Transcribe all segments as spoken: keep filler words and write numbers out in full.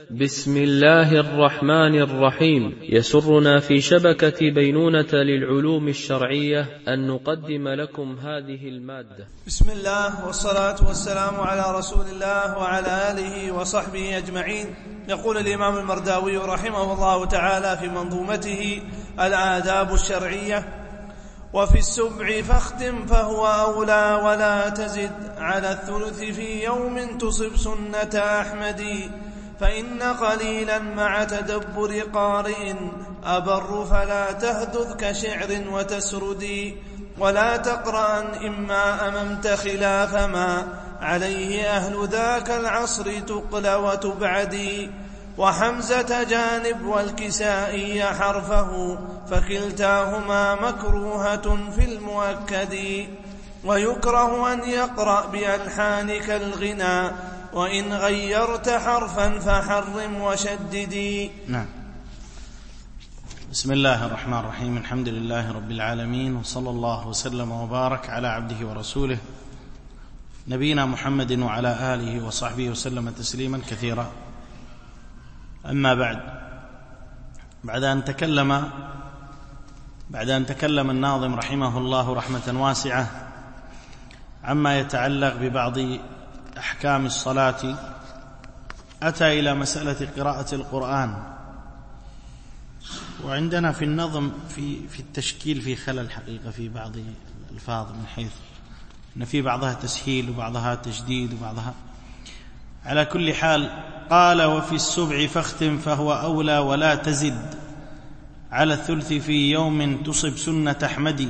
بسم الله الرحمن الرحيم. يسرنا في شبكة بينونة للعلوم الشرعية أن نقدم لكم هذه المادة. بسم الله والصلاة والسلام على رسول الله وعلى آله وصحبه أجمعين. يقول الإمام المرداوي رحمه الله تعالى في منظومته الآداب الشرعية: وفي السبع فاختم فهو أولى ولا تزد على الثلث في يوم تصب سنة أحمد، فإن قليلا مع تدبر قارئ أبر فلا تهدث كشعر وتسردي، ولا تقرأ إما أممت خلاف ما عليه أهل ذاك العصر تقل وتبعدي، وحمزة جانب والكسائي حرفه فكلتاهما مكروهة في المؤكد، ويكره أن يقرأ بألحانك الغنى وإن غيرت حرفا فحرم وشددي. نعم. بسم الله الرحمن الرحيم. الحمد لله رب العالمين، وصلى الله وسلم وبارك على عبده ورسوله نبينا محمد وعلى آله وصحبه وسلم تسليما كثيرا. أما بعد، بعد أن تكلم بعد أن تكلم الناظم رحمه الله رحمة واسعة عما يتعلق ببعض أحكام الصلاة، أتى إلى مسألة قراءة القرآن. وعندنا في النظم في في التشكيل في خلل حقيقة في بعض الألفاظ، من حيث أن في بعضها تسهيل وبعضها تجديد وبعضها. على كل حال، قال: وفي السبع فاختم فهو أولى ولا تزد على الثلث في يوم تصب سنة أحمد.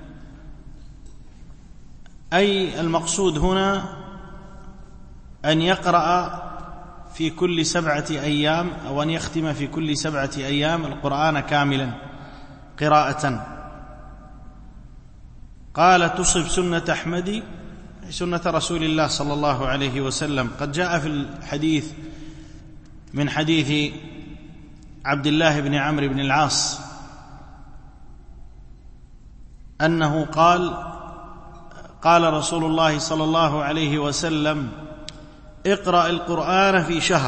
أي المقصود هنا أن يقرأ في كل سبعة أيام أو أن يختم في كل سبعة أيام القرآن كاملا قراءة. قال: تصب سنة أحمد، سنة رسول الله صلى الله عليه وسلم. قد جاء في الحديث من حديث عبد الله بن عمرو بن العاص أنه قال: قال رسول الله صلى الله عليه وسلم: اقرأ القرآن في شهر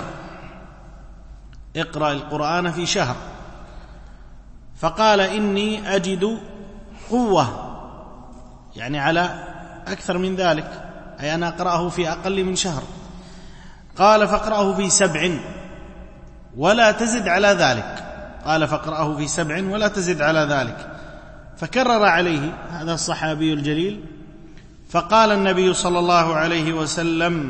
اقرأ القرآن في شهر فقال: إني أجد قوة، يعني على أكثر من ذلك، أي أنا أقرأه في أقل من شهر. قال: فاقرأه في سبع ولا تزد على ذلك قال: فاقرأه في سبع ولا تزد على ذلك. فكرر عليه هذا الصحابي الجليل، فقال النبي صلى الله عليه وسلم: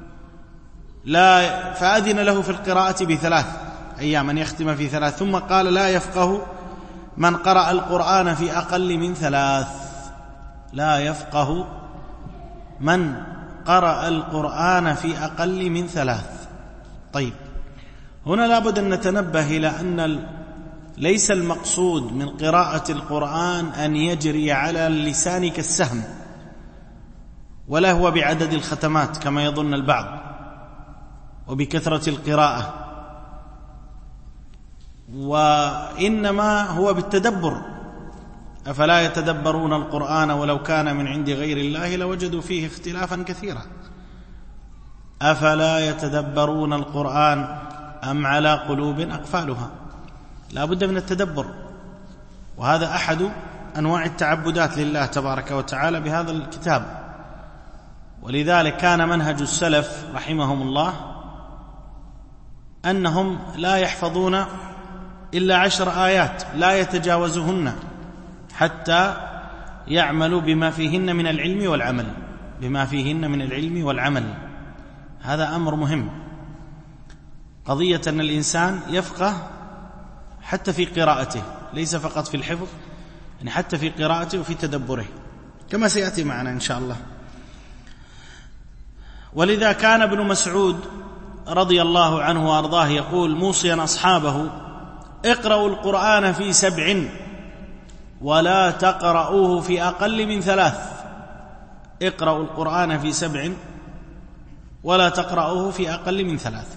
لا فأذن له في القراءة بثلاث أيام، أن يختم في ثلاث. ثم قال: لا يفقه من قرأ القرآن في أقل من ثلاث لا يفقه من قرأ القرآن في أقل من ثلاث. طيب، هنا لابد أن نتنبه إلى أن ليس المقصود من قراءة القرآن أن يجري على اللسان كالسهم، ولا هو بعدد الختمات كما يظن البعض وبكثرة القراءة، وإنما هو بالتدبر. أفلا يتدبرون القرآن ولو كان من عند غير الله لوجدوا فيه اختلافا كثيرا. أفلا يتدبرون القرآن أم على قلوب أقفالها. لا بد من التدبر، وهذا أحد أنواع التعبدات لله تبارك وتعالى بهذا الكتاب. ولذلك كان منهج السلف رحمهم الله أنهم لا يحفظون إلا عشر آيات لا يتجاوزهن حتى يعملوا بما فيهن من العلم والعمل بما فيهن من العلم والعمل. هذا أمر مهم، قضية أن الإنسان يفقه حتى في قراءته، ليس فقط في الحفظ، يعني حتى في قراءته وفي تدبره، كما سيأتي معنا إن شاء الله. ولذا كان ابن مسعود رضي الله عنه وأرضاه يقول موصيا أصحابه: اقرأوا القرآن في سبع ولا تقرأوه في أقل من ثلاث اقرأوا القرآن في سبع ولا تقرأوه في أقل من ثلاث.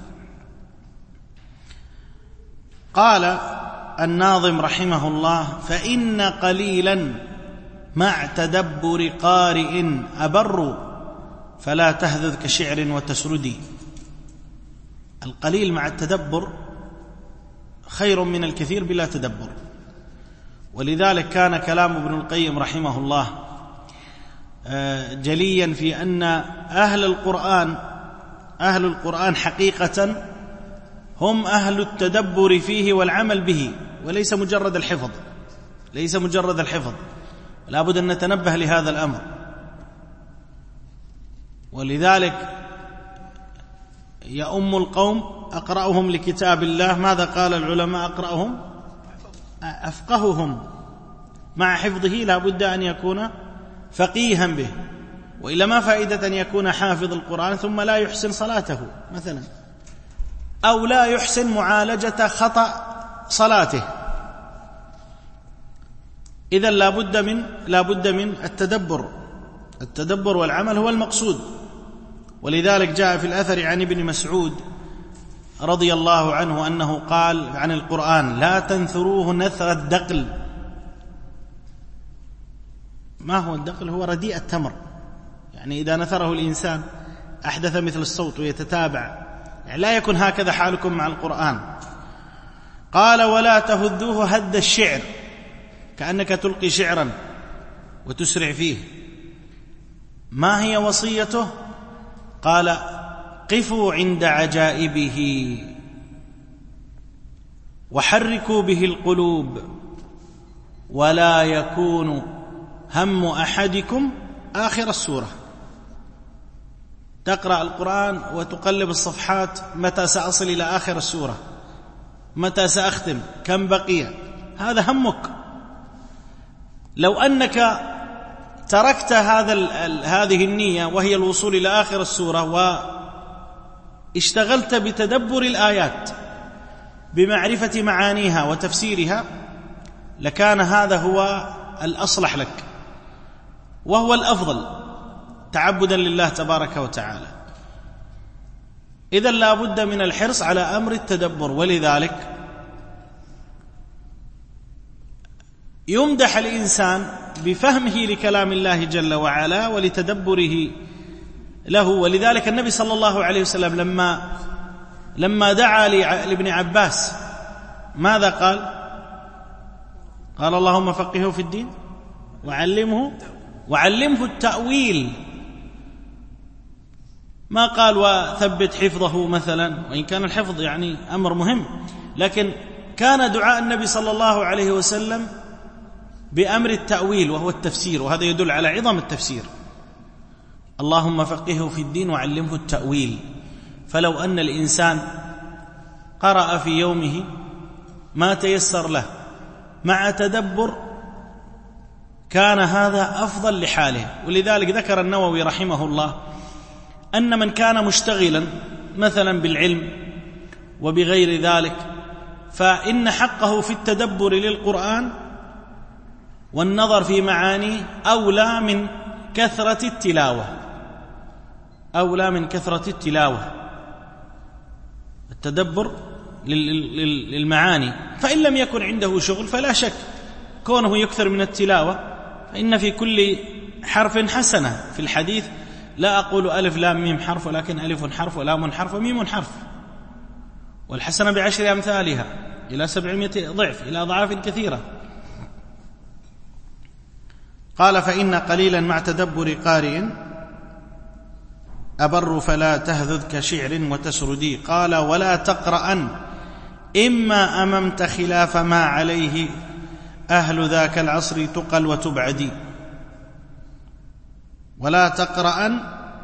قال الناظم رحمه الله: فإن قليلا مع تدبر قارئ أبر فلا تهذذ كشعر وتسردي. القليل مع التدبر خير من الكثير بلا تدبر. ولذلك كان كلام ابن القيم رحمه الله جليا في أن أهل القرآن أهل القرآن حقيقة هم أهل التدبر فيه والعمل به، وليس مجرد الحفظ ليس مجرد الحفظ لا بد أن نتنبه لهذا الأمر. ولذلك يؤم القوم أقرأهم لكتاب الله. ماذا قال العلماء؟ أقرأهم أفقههم. مع حفظه لا بد أن يكون فقيها به، وإلا ما فائدة أن يكون حافظ القرآن ثم لا يحسن صلاته مثلا، أو لا يحسن معالجة خطأ صلاته. إذن لا بد من لا بد من التدبر التدبر والعمل هو المقصود. ولذلك جاء في الأثر عن ابن مسعود رضي الله عنه أنه قال عن القرآن: لا تنثروه نثر الدقل. ما هو الدقل؟ هو رديء التمر، يعني إذا نثره الإنسان أحدث مثل الصوت ويتتابع، يعني لا يكن هكذا حالكم مع القرآن. قال: ولا تهذوه هد الشعر، كأنك تلقي شعرا وتسرع فيه. ما هي وصيته؟ قال: قفوا عند عجائبه وحركوا به القلوب، ولا يكون هم أحدكم آخر السورة. تقرأ القرآن وتقلب الصفحات، متى سأصل إلى آخر السورة؟ متى سأختم؟ كم بقي؟ هذا همك. لو أنك تركت هذا هذه النية وهي الوصول إلى آخر السورة واشتغلت بتدبر الآيات بمعرفة معانيها وتفسيرها، لكان هذا هو الأصلح لك وهو الأفضل تعبدا لله تبارك وتعالى. إذن لا بد من الحرص على أمر التدبر. ولذلك يمدح الإنسان بفهمه لكلام الله جل وعلا ولتدبره له. ولذلك النبي صلى الله عليه وسلم لما لما دعا لابن عباس ماذا قال؟ قال: اللهم فقهه في الدين وعلمه وعلمه التأويل. ما قال وثبت حفظه مثلا، وإن كان الحفظ يعني أمر مهم، لكن كان دعاء النبي صلى الله عليه وسلم بأمر التأويل وهو التفسير، وهذا يدل على عظم التفسير. اللهم فقهه في الدين وعلمه التأويل. فلو أن الإنسان قرأ في يومه ما تيسر له مع تدبر كان هذا أفضل لحاله. ولذلك ذكر النووي رحمه الله أن من كان مشتغلا مثلا بالعلم وبغير ذلك، فإن حقه في التدبر للقرآن والنظر في معانيه أولى من كثرة التلاوة أولى من كثرة التلاوة التدبر للمعاني. فإن لم يكن عنده شغل فلا شك كونه يكثر من التلاوة، فإن في كل حرف حسنة. في الحديث: لا أقول ألف لام ميم حرف، ولكن ألف حرف ولام حرف وميم حرف، والحسنة بعشر أمثالها إلى سبعمائة ضعف، إلى أضعاف كثيرة. قال: فإن قليلا مع تدبر قارئ أبر فلا تهذذ كشعر وتسردي. قال: ولا تقرأن إما أممت خلاف ما عليه أهل ذاك العصر تقل وتبعدي. ولا تقرأن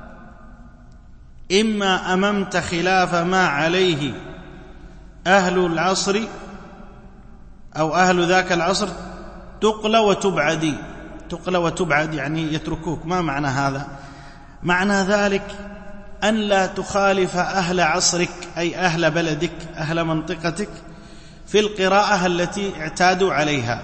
إما أممت خلاف ما عليه أهل العصر أو أهل ذاك العصر تقل وتبعدي. تقل وتبعد يعني يتركوك. ما معنى هذا؟ معنى ذلك أن لا تخالف أهل عصرك، أي أهل بلدك، أهل منطقتك، في القراءة التي اعتادوا عليها.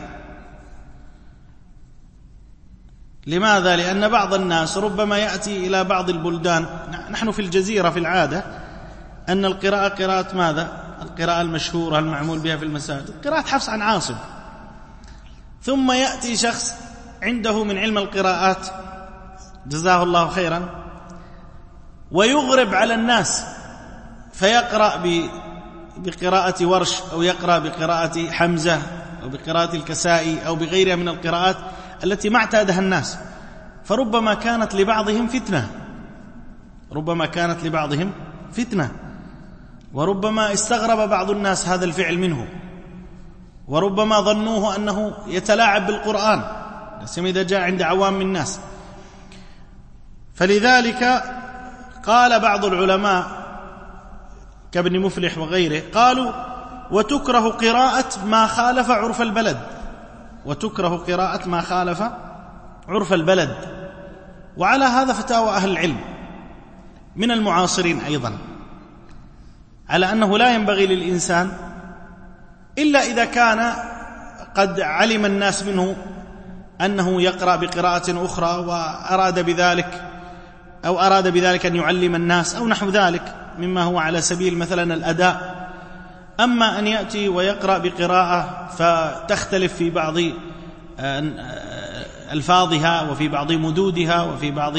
لماذا؟ لأن بعض الناس ربما يأتي إلى بعض البلدان، نحن في الجزيرة في العادة أن القراءة قراءة ماذا؟ القراءة المشهورة المعمول بها في المساجد قراءة حفص عن عاصم. ثم يأتي شخص عنده من علم القراءات جزاه الله خيرا ويغرب على الناس فيقرأ بقراءة ورش أو يقرأ بقراءة حمزة أو بقراءة الكسائي أو بغيرها من القراءات التي ما اعتادها الناس، فربما كانت لبعضهم فتنة ربما كانت لبعضهم فتنة وربما استغرب بعض الناس هذا الفعل منه، وربما ظنوه أنه يتلاعب بالقرآن سيما إذا جاء عند عوام الناس. فلذلك قال بعض العلماء كابن مفلح وغيره قالوا وتكره قراءة ما خالف عرف البلد وتكره قراءة ما خالف عرف البلد. وعلى هذا فتاوى أهل العلم من المعاصرين أيضا على أنه لا ينبغي للإنسان إلا إذا كان قد علم الناس منه أنه يقرأ بقراءة أخرى وأراد بذلك أو أراد بذلك أن يعلم الناس أو نحو ذلك مما هو على سبيل مثلا الأداء. أما أن يأتي ويقرأ بقراءة فتختلف في بعض ألفاظها وفي بعض مدودها وفي بعض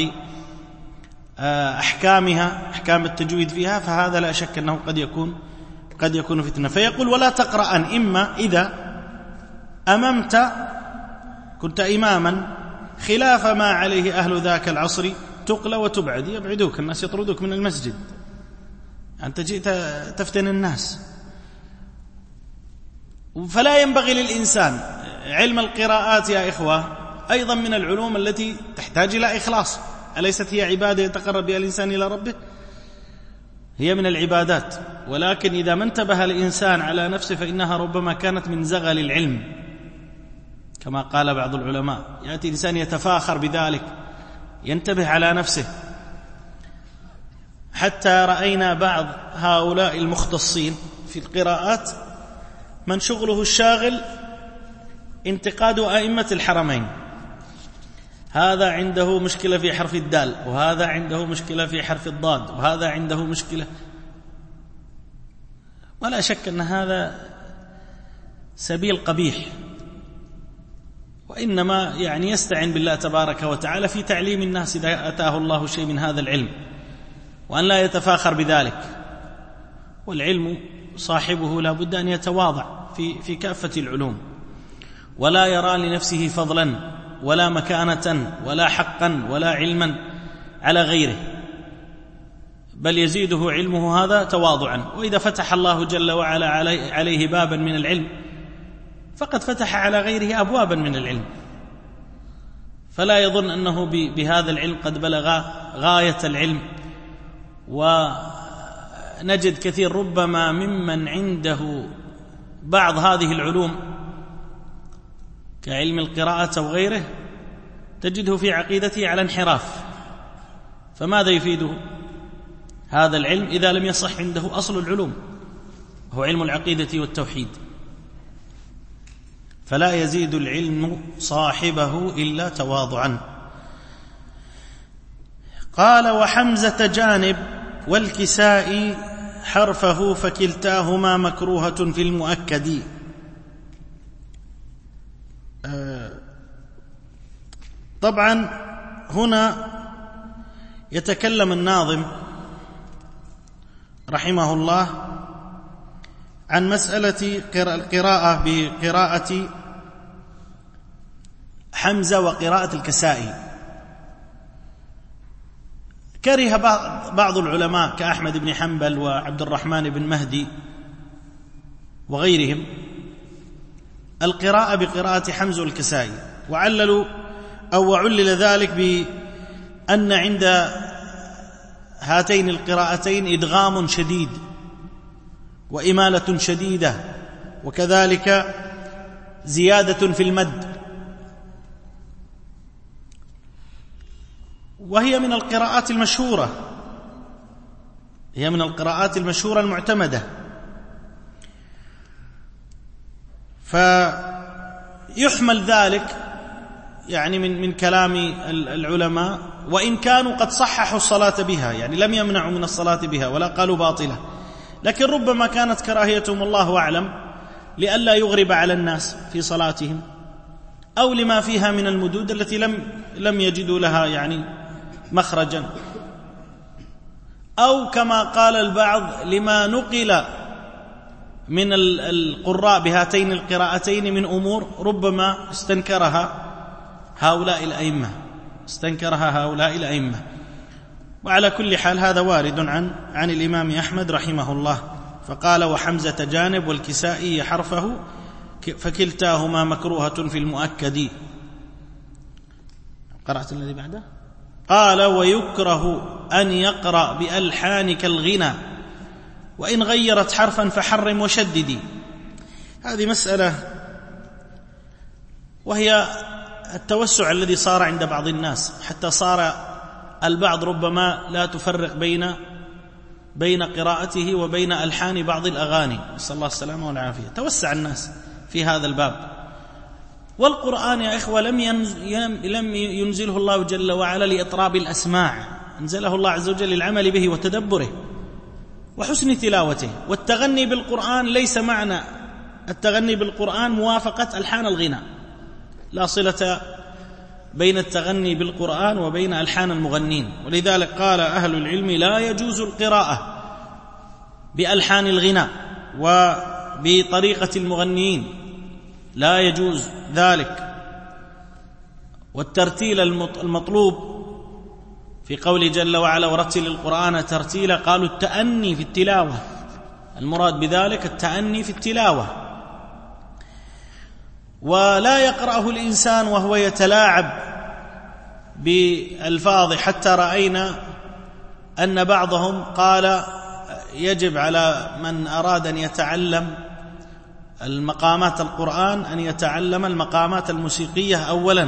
أحكامها أحكام التجويد فيها، فهذا لا شك أنه قد يكون قد يكون فتنة. فيقول ولا تقرأ إما إذا أممت كنت إماما خلاف ما عليه أهل ذاك العصر تقلى وتبعد، يبعدوك الناس يطردوك من المسجد، أنت جئت تفتن الناس. فلا ينبغي للإنسان علم القراءات يا إخوة أيضا من العلوم التي تحتاج إلى إخلاص، أليست هي عبادة يتقرب بها الإنسان إلى ربه؟ هي من العبادات، ولكن إذا ما انتبه الإنسان على نفسه فإنها ربما كانت من زغل العلم كما قال بعض العلماء. يأتي الإنسان يتفاخر بذلك، ينتبه على نفسه. حتى رأينا بعض هؤلاء المختصين في القراءات من شغله الشاغل انتقاد أئمة الحرمين، هذا عنده مشكلة في حرف الدال، وهذا عنده مشكلة في حرف الضاد، وهذا عنده مشكلة. ولا شك أن هذا سبيل قبيح، وإنما يعني يستعين بالله تبارك وتعالى في تعليم الناس إذا أتاه الله شيء من هذا العلم، وأن لا يتفاخر بذلك. والعلم صاحبه لا بد أن يتواضع في, في كافة العلوم، ولا يرى لنفسه فضلا ولا مكانة ولا حقا ولا علما على غيره، بل يزيده علمه هذا تواضعا. وإذا فتح الله جل وعلا عليه بابا من العلم فقد فتح على غيره أبوابا من العلم، فلا يظن أنه بهذا العلم قد بلغ غاية العلم. ونجد كثير ربما ممن عنده بعض هذه العلوم كعلم القراءة أو غيره تجده في عقيدته على انحراف، فماذا يفيده هذا العلم إذا لم يصح عنده أصل العلوم هو علم العقيدة والتوحيد؟ فلا يزيد العلم صاحبه إلا تواضعا. قال وحمزة جانب والكساء حرفه فكلتاهما مكروهة في المؤكد. طبعا هنا يتكلم الناظم رحمه الله عن مسألة القراءة بقراءة حمزة وقراءة الكسائي. كره بعض العلماء كأحمد بن حنبل وعبد الرحمن بن مهدي وغيرهم القراءة بقراءة حمزة والكسائي، وعللوا أو وعلل ذلك بأن عند هاتين القراءتين إدغام شديد وإمالة شديدة، وكذلك زيادة في المد، وهي من القراءات المشهورة هي من القراءات المشهورة المعتمدة. فيحمل ذلك يعني من من كلام العلماء، وإن كانوا قد صححوا الصلاة بها، يعني لم يمنعوا من الصلاة بها ولا قالوا باطلة، لكن ربما كانت كراهيتهم الله أعلم لئلا يغرب على الناس في صلاتهم، أو لما فيها من المدود التي لم لم يجدوا لها يعني مخرجا، أو كما قال البعض لما نقل من القراء بهاتين القراءتين من أمور ربما استنكرها هؤلاء الأئمة استنكرها هؤلاء الأئمة. وعلى كل حال هذا وارد عن عن الإمام أحمد رحمه الله، فقال وحمزة جانب والكسائي حرفه فكلتاهما مكروهة في المؤكد. قرأت الذي بعده؟ قال ويكره أن يقرأ بألحان كالغنى وإن غيرت حرفا فحرم وشددي. هذه مسألة وهي التوسع الذي صار عند بعض الناس، حتى صار البعض ربما لا تفرق بين بين قراءته وبين ألحان بعض الأغاني، نسأل الله السلامة والعافية. توسع الناس في هذا الباب. والقرآن يا إخوة لم لم ينزله الله جل وعلا لإطراب الأسماع، أنزله الله عز وجل للعمل به وتدبره وحسن تلاوته. والتغني بالقرآن ليس معنى التغني بالقرآن موافقة ألحان الغناء، لا صلة بين التغني بالقرآن وبين ألحان المغنين. ولذلك قال أهل العلم لا يجوز القراءة بألحان الغناء وبطريقة المغنيين، لا يجوز ذلك. والترتيل المطلوب في قوله جل وعلا ورتل القرآن ترتيلا، قالوا التأني في التلاوة، المراد بذلك التأني في التلاوة. ولا يقرأه الإنسان وهو يتلاعب بألفاظ، حتى رأينا أن بعضهم قال يجب على من أراد أن يتعلم المقامات القرآن أن يتعلم المقامات الموسيقية أولا،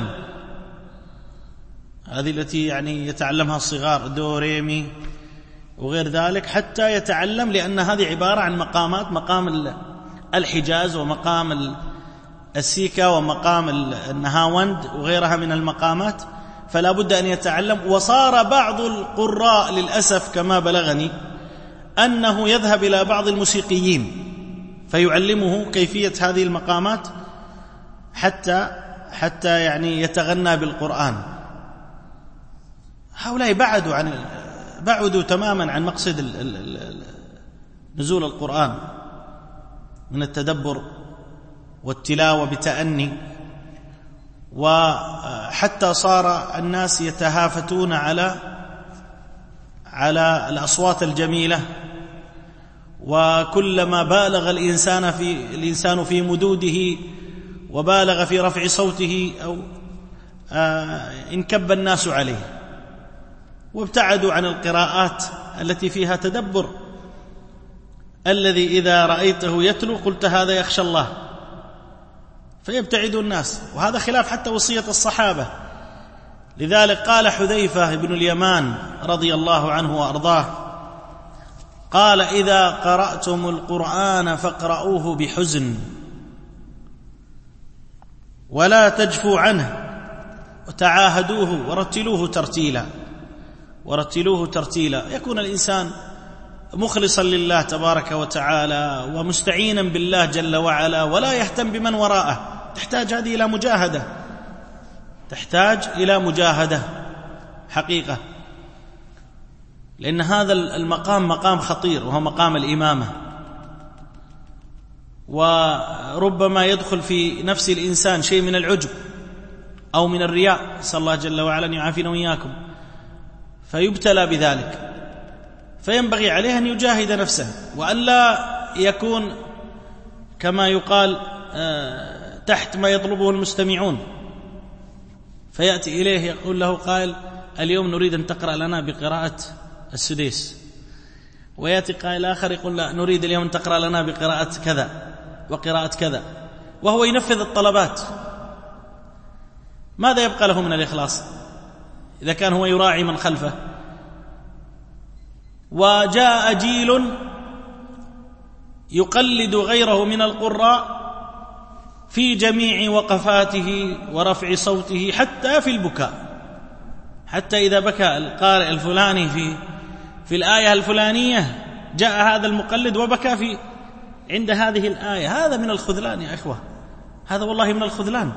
هذه التي يعني يتعلمها الصغار دو ريمي وغير ذلك، حتى يتعلم، لأن هذه عبارة عن مقامات، مقام الحجاز ومقام السيكا ومقام النهاوند وغيرها من المقامات، فلا بد أن يتعلم. وصار بعض القراء للأسف كما بلغني أنه يذهب إلى بعض الموسيقيين فيعلمه كيفية هذه المقامات حتى حتى يعني يتغنى بالقرآن. هؤلاء بعدوا عن بعدوا تماما عن مقصد نزول القرآن من التدبر والتلاوة بتأني. وحتى صار الناس يتهافتون على على الأصوات الجميلة، وكلما بالغ الإنسان في الإنسان في مدوده وبالغ في رفع صوته أو آه انكب الناس عليه، وابتعدوا عن القراءات التي فيها تدبر، الذي إذا رأيته يتلو قلت هذا يخشى الله، فيبتعد الناس. وهذا خلاف حتى وصية الصحابة. لذلك قال حذيفة بن اليمان رضي الله عنه وأرضاه، قال إذا قرأتم القرآن فاقرؤوه بحزن ولا تجفوا عنه وتعاهدوه ورتلوه ترتيلا ورتلوه ترتيلا يكون الإنسان مخلصا لله تبارك وتعالى ومستعينا بالله جل وعلا، ولا يهتم بمن وراءه. تحتاج هذه إلى مجاهدة، تحتاج إلى مجاهدة حقيقة، لأن هذا المقام مقام خطير، وهو مقام الإمامة. وربما يدخل في نفس الإنسان شيء من العجب أو من الرياء، نسأل الله جل وعلا أن يعافينا وإياكم، فيبتلى بذلك. فينبغي عليه أن يجاهد نفسه، وأن لا يكون كما يقال تحت ما يطلبه المستمعون، فيأتي إليه يقول له قائل اليوم نريد أن تقرأ لنا بقراءة السديس، ويأتي قائل آخر يقول لا نريد اليوم أن تقرأ لنا بقراءة كذا وقراءة كذا، وهو ينفذ الطلبات. ماذا يبقى له من الإخلاص إذا كان هو يراعي من خلفه؟ وجاء جيل يقلد غيره من القراء في جميع وقفاته ورفع صوته، حتى في البكاء، حتى إذا بكى القارئ الفلاني في في الآية الفلانية جاء هذا المقلد وبكى في عند هذه الآية. هذا من الخذلان يا إخوة، هذا والله من الخذلان.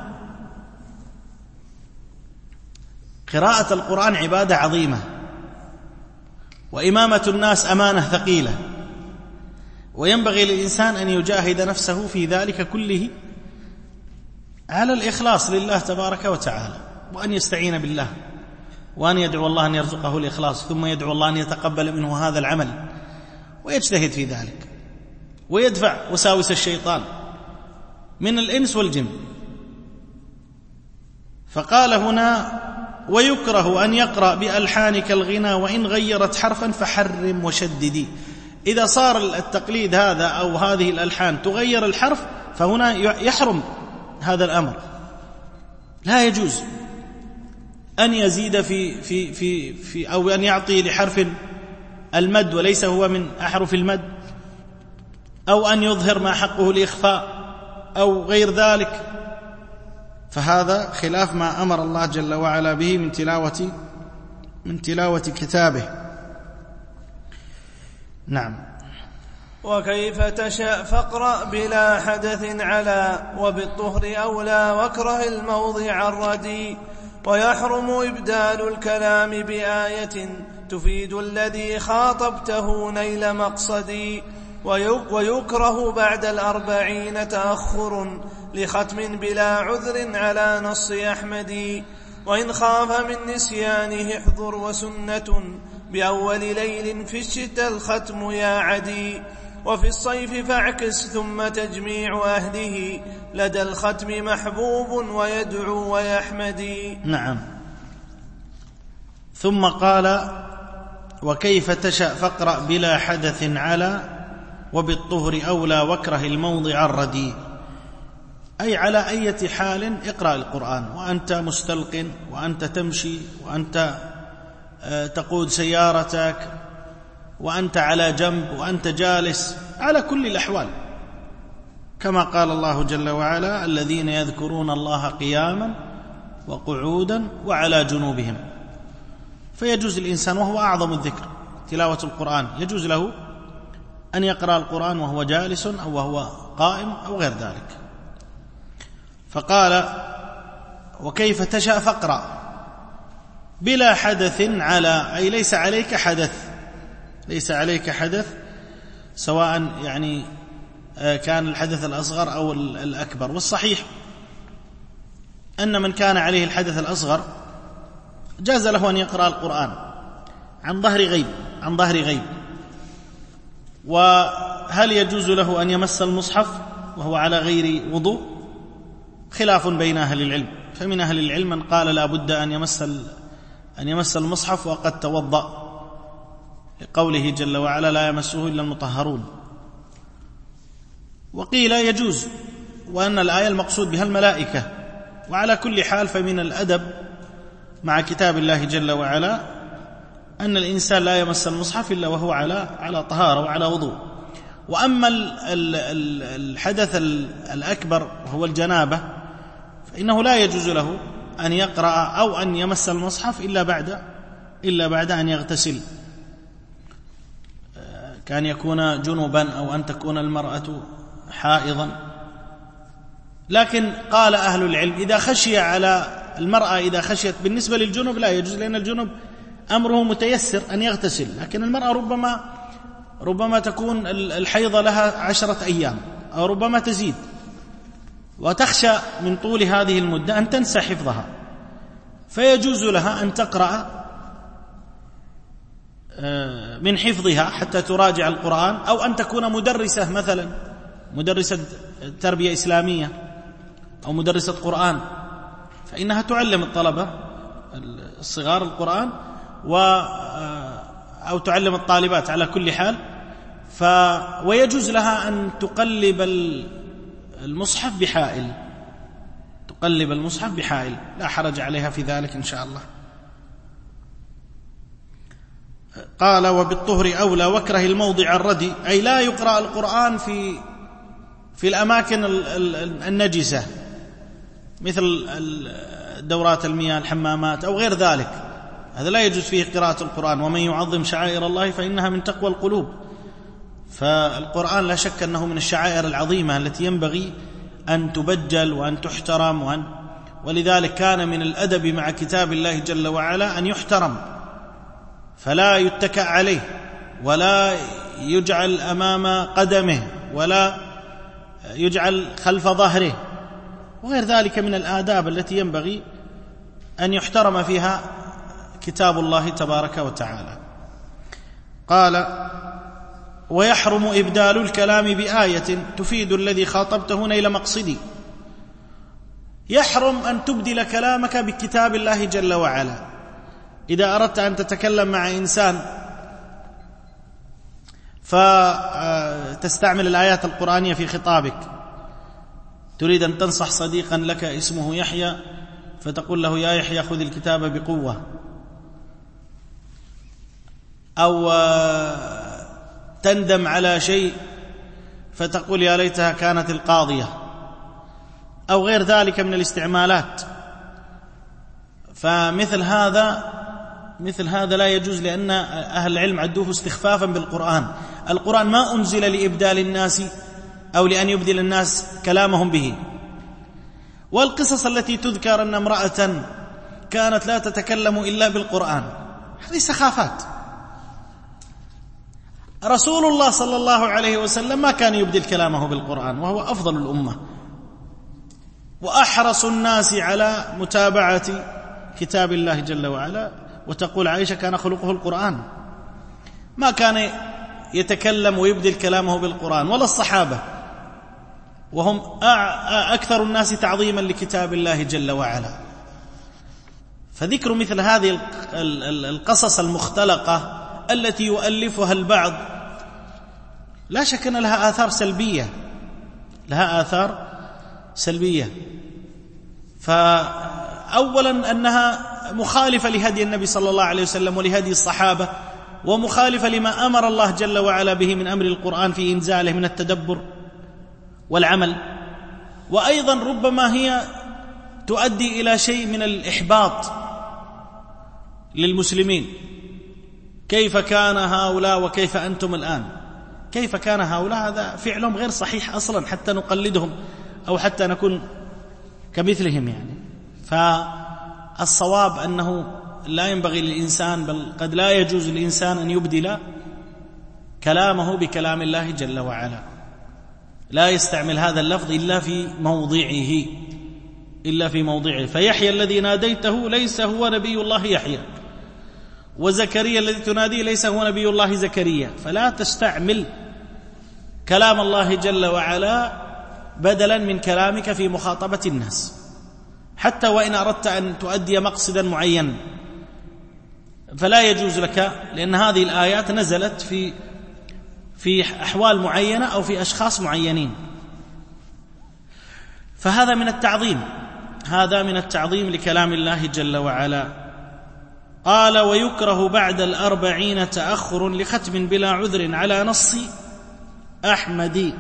قراءة القرآن عبادة عظيمة، وإمامة الناس أمانة ثقيلة، وينبغي للإنسان أن يجاهد نفسه في ذلك كله على الإخلاص لله تبارك وتعالى، وأن يستعين بالله، وأن يدعو الله أن يرزقه الإخلاص، ثم يدعو الله أن يتقبل منه هذا العمل، ويجتهد في ذلك، ويدفع وساوس الشيطان من الإنس والجن. فقال هنا: ويكره أن يقرأ بألحان كالغنى وإن غيرت حرفا فحرم وشددي. إذا صار التقليد هذا أو هذه الألحان تغير الحرف فهنا يحرم هذا الأمر، لا يجوز أن يزيد في في في في أو أن يعطي لحرف المد وليس هو من أحرف المد، أو أن يظهر ما حقه الإخفاء أو غير ذلك، فهذا خلاف ما أمر الله جل وعلا به من تلاوة من تلاوة كتابه. نعم. وكيف تشاء فاقرأ بلا حدث على وبالطهر أولى واكره الموضع الردي. ويحرم إبدال الكلام بآية تفيد الذي خاطبته نيل مقصدي. ويكره بعد الأربعين تأخر لختم بلا عذر على نص أحمد. وإن خاف من نسيانه احذر وسنة بأول ليل في الشتاء الختم يا عدي. وفي الصيف فاعكس ثم تجميع أهله لدى الختم محبوب ويدعو ويحمدي. نعم. ثم قال: وكيف تشاء فاقرأ بلا حدث على وبالطهر أولى واكره الموضع الردي. أي على أي حال اقرأ القرآن وأنت مستلق، وأنت تمشي، وأنت تقود سيارتك، وأنت على جنب، وأنت جالس، على كل الأحوال، كما قال الله جل وعلا: الذين يذكرون الله قياما وقعودا وعلى جنوبهم. فيجوز الإنسان وهو أعظم الذكر تلاوة القرآن، يجوز له أن يقرأ القرآن وهو جالس أو وهو قائم أو غير ذلك. فقال: وكيف تشاء فاقرأ بلا حدث على، أي ليس عليك حدث، ليس عليك حدث، سواء يعني كان الحدث الأصغر أو الأكبر. والصحيح أن من كان عليه الحدث الأصغر جاز له أن يقرأ القرآن عن ظهر غيب عن ظهر غيب. وهل يجوز له أن يمس المصحف وهو على غير وضوء؟ خلاف بين أهل العلم، فمن أهل العلم من قال لا بد أن يمس أن يمس المصحف وقد توضأ، لقوله جل وعلا: لا يمسه إلا المطهرون. وقيل يجوز، وأن الآية المقصود بها الملائكة. وعلى كل حال فمن الأدب مع كتاب الله جل وعلا أن الإنسان لا يمس المصحف إلا وهو على على طهارة وعلى وضوء. وأما الحدث الأكبر وهو الجنابة فإنه لا يجوز له أن يقرأ أو أن يمس المصحف إلا بعد إلا بعد أن يغتسل، كان يكون جنبا أو أن تكون المرأة حائضا. لكن قال أهل العلم إذا خشي على المرأة، إذا خشيت بالنسبة للجنب لا يجوز، لأن الجنب أمره متيسر أن يغتسل، لكن المرأة ربما ربما تكون الحيضة لها عشرة أيام أو ربما تزيد، وتخشى من طول هذه المدة أن تنسى حفظها، فيجوز لها أن تقرأ من حفظها حتى تراجع القرآن، أو أن تكون مدرسة، مثلا مدرسة تربية إسلامية أو مدرسة قرآن، فإنها تعلم الطلبة الصغار القرآن و أو تعلم الطالبات على كل حال. ف ويجوز لها أن تقلب المصحف بحائل، تقلب المصحف بحائل، لا حرج عليها في ذلك إن شاء الله. قال: وبالطهر أولى واكره الموضع الردي، أي لا يقرأ القرآن في في الأماكن النجسة مثل دورات المياه، الحمامات أو غير ذلك، هذا لا يجوز فيه قراءة القرآن. ومن يعظم شعائر الله فإنها من تقوى القلوب. فالقرآن لا شك أنه من الشعائر العظيمة التي ينبغي أن تبجل وأن تحترم، وأن ولذلك كان من الأدب مع كتاب الله جل وعلا أن يحترم، فلا يتكأ عليه ولا يجعل أمام قدمه ولا يجعل خلف ظهره وغير ذلك من الآداب التي ينبغي أن يحترم فيها كتاب الله تبارك وتعالى. قال: ويحرم إبدال الكلام بآية تفيد الذي خاطبته نيل مقصدي. يحرم أن تبدل كلامك بكتاب الله جل وعلا. إذا أردت أن تتكلم مع إنسان فتستعمل الآيات القرآنية في خطابك، تريد أن تنصح صديقا لك اسمه يحيى فتقول له: يا يحيى خذ الكتاب بقوة، أو تندم على شيء فتقول: يا ليتها كانت القاضية، أو غير ذلك من الاستعمالات. فمثل هذا مثل هذا لا يجوز، لأن أهل العلم عدوه استخفافا بالقرآن. القرآن ما أنزل لإبدال الناس أو لأن يبدل الناس كلامهم به. والقصص التي تذكر أن امرأة كانت لا تتكلم إلا بالقرآن، هذه سخافات. رسول الله صلى الله عليه وسلم ما كان يبدل كلامه بالقرآن، وهو أفضل الأمة وأحرص الناس على متابعة كتاب الله جل وعلا. وتقول عائشة: كان خلقه القرآن، ما كان يتكلم ويبدل كلامه بالقرآن، ولا الصحابة، وهم أكثر الناس تعظيما لكتاب الله جل وعلا. فذكر مثل هذه القصص المختلقة التي يؤلفها البعض لا شك أن لها آثار سلبية لها آثار سلبية فأولا أنها مخالفة لهدي النبي صلى الله عليه وسلم ولهدي الصحابة، ومخالفة لما أمر الله جل وعلا به من أمر القرآن في إنزاله من التدبر والعمل. وأيضا ربما هي تؤدي إلى شيء من الإحباط للمسلمين. كيف كان هؤلاء وكيف أنتم الآن؟ كيف كان هؤلاء؟ هذا فعلهم غير صحيح أصلا حتى نقلدهم أو حتى نكون كمثلهم يعني. فالصواب أنه لا ينبغي للإنسان، بل قد لا يجوز للإنسان أن يبدل كلامه بكلام الله جل وعلا. لا يستعمل هذا اللفظ إلا في موضعه إلا في موضعه. فيحيى الذي ناديته ليس هو نبي الله يحيى، وزكريا الذي تناديه ليس هو نبي الله زكريا. فلا تستعمل كلام الله جل وعلا بدلا من كلامك في مخاطبة الناس، حتى وإن أردت أن تؤدي مقصدا معينا فلا يجوز لك، لأن هذه الآيات نزلت في في أحوال معينة أو في أشخاص معينين. فهذا من التعظيم هذا من التعظيم لكلام الله جل وعلا. قال: ويكره بعد الأربعين تأخر لختم بلا عذر على نص أحمد.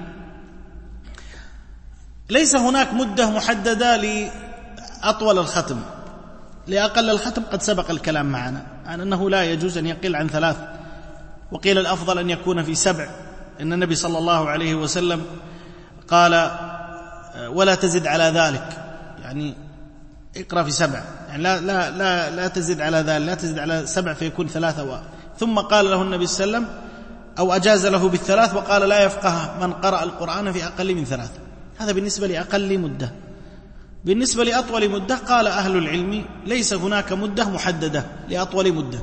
ليس هناك مدة محددة لأطول الختم، لأقل الختم قد سبق الكلام معنا عن أنه لا يجوز أن يقل عن ثلاث، وقيل الأفضل أن يكون في سبع، إن النبي صلى الله عليه وسلم قال: ولا تزد على ذلك، يعني اقرأ في سبع، يعني لا, لا, لا, لا تزد على ذلك، لا تزد على سبع فيكون ثلاثة. و... ثم قال له النبي صلى الله عليه وسلم أو أجاز له بالثلاث، وقال: لا يفقه من قرأ القرآن في أقل من ثلاث. هذا بالنسبة لأقل مدة. بالنسبة لأطول مدة قال أهل العلم: ليس هناك مدة محددة لأطول مدة،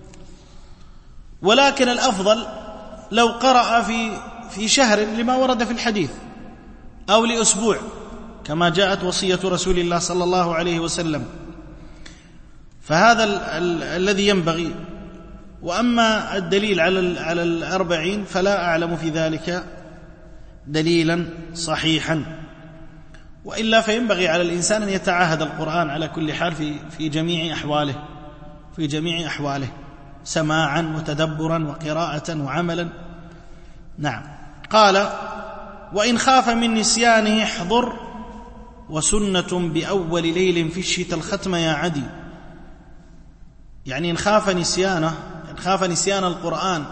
ولكن الأفضل لو قرأ في في شهر لما ورد في الحديث، أو لأسبوع كما جاءت وصية رسول الله صلى الله عليه وسلم. فهذا ال ال الذي ينبغي. وأما الدليل على على الأربعين فلا أعلم في ذلك دليلا صحيحا، وإلا فينبغي على الإنسان أن يتعاهد القرآن على كل حال في في جميع أحواله في جميع أحواله سماعا وتدبرا وقراءة وعملا. نعم. قال: وإن خاف من نسيانه احضر، وسنة بأول ليل في الشتى الختم يا عدي. يعني إن خاف نسيانه إن خاف نسيان القرآن